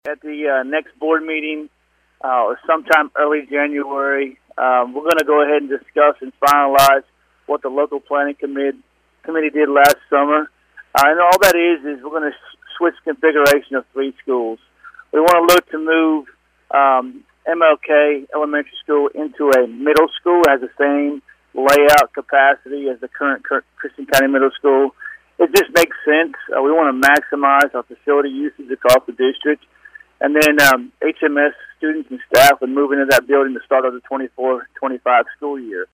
at the next board meeting or sometime early January. We're going to go ahead and discuss and finalize what the local planning committee did last summer. And all that is we're going to switch configuration of 3 schools. We want to look to move MLK Elementary School into a middle school. It has the same layout capacity as the current Christian County Middle School. It just makes sense. We want to maximize our facility usage across the district. And then HMS students and staff would move into that building to start of the 24-25 school year.